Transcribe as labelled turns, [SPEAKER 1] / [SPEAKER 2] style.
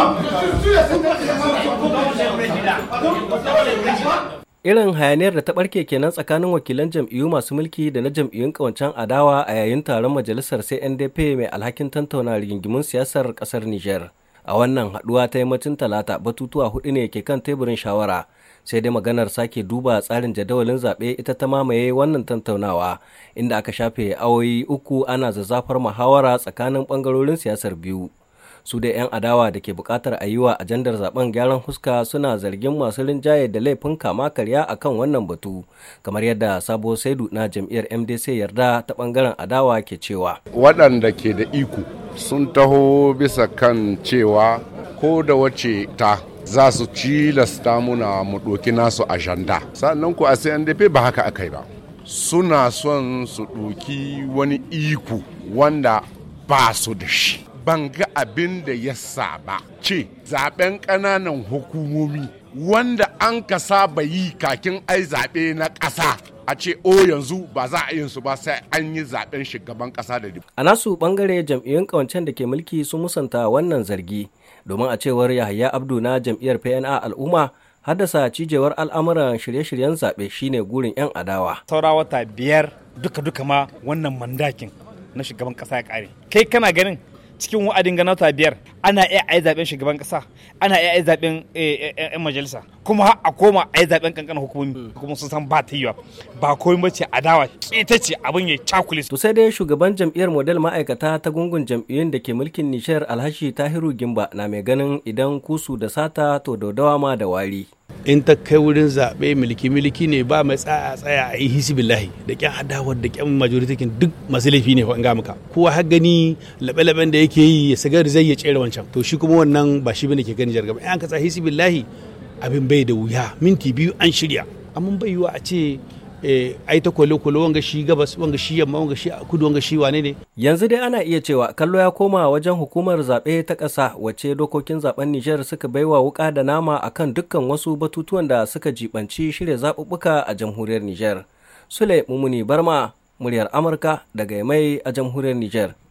[SPEAKER 1] Irin hayaniyar da ta barke kenan tsakanin wakilan jam'iyyu masu mulki da na jam'iyyun kawancen adawa a yayin taron majalisar CNDP mai alhakin tantauna rigingimun siyasar kasar Niger. A wannan haduwa ta yammacin talata batutuwa hudu ne ke kan teburin shawara, sai dai maganar sake duba tsarin jadawalin zaɓe ita ta mamaye wannan tantaunawa, inda aka shafe awoyi uku ana zazzafar muhawara tsakanin ɓangarorin siyasar biyu. Su da 'yan adawa da ke bukatar a yi wa ajandar zaben gyaran huska suna zargin masu rinjaye da laifin kama karya akan wannan batu, kamar yadda Sabo Saidu na jam'iyyar MDC yarda ta bangaren adawa ke cewa.
[SPEAKER 2] Waɗanda ke da iko sun taho bisa kan cewa ko da wace ta za su cilasta muna mu ɗoki nasu ajanda. Sannan ku a CNDP ba haka akai ba. Suna son su ɗoki wani iko wanda ba su da shi. Ban ga abin da ya saba ce zaben ƙananan hukumomi wanda an ka saba yi kakin ai zaɓe na ƙasa a ce yanzu ba za a yin su ba sai an yi zaben shugaban ƙasa da
[SPEAKER 1] a nasu bangare jam'iyyun ƙawancen da ke mulki sun musanta wannan zargi, domin a cewar Yahaya Abdu na jam'iyyar PNA Al'umma haddasa cijewar al'amuran shirye-shiryen zaɓe shine gurin 'yan adawa.
[SPEAKER 3] Saura wata biyar duka ma wannan mandakin na shugaban ƙasa ya ƙare. Kai kana ganin cikin wa'adin ganata biyar ana iya ai zaben shugaban kasa, ana iya ai zaben yan majalisa, kuma a koma ai zaben kankan hukumomi, kuma sun san ba ta yiwa ba komai bace adawa ita ce abin ya cakulis.
[SPEAKER 1] To sai dai shugaban jam'iyyar model ma'aikata ta gungun jam'iyyun da ke mulkin Nijar Alhashi Tahiru Gimba na mai ganin idan kusu da sata to daudawa ma da wari.
[SPEAKER 4] In ta kai wurin zaɓe miliki ne ba mai tsaya a yi hisibillahi da ƙyan adawar da ƙyan majoritikin duk masu laifi ne ga muka kowa har gani laɓe-laɓen da yake yi ya sagar zai ya tsere wancan, to shi kuma wannan ba shi bane ke gani jargaba. In ka tsaya hisibillahi abin bai da wuya, minti biyu an shirya, amma bai yiwa a ce ai ta kwale-kwale wanga shi gabas wanga shi yamma wanga shi kudu wanga shi wane ne.
[SPEAKER 1] Yanzu dai ana iya cewa kallo ya koma wajen hukumar zaɓe ta ƙasa wacce dokokin zaben Nijar suka baiwa wuƙa da nama akan dukkan wasu batutuwan da suka jibanci shirya zaɓuɓɓuka a jamhuriyar Nijar. Sule Mumuni Barma, muryar Amurka daga Yamai a jamhuriyar Nijar.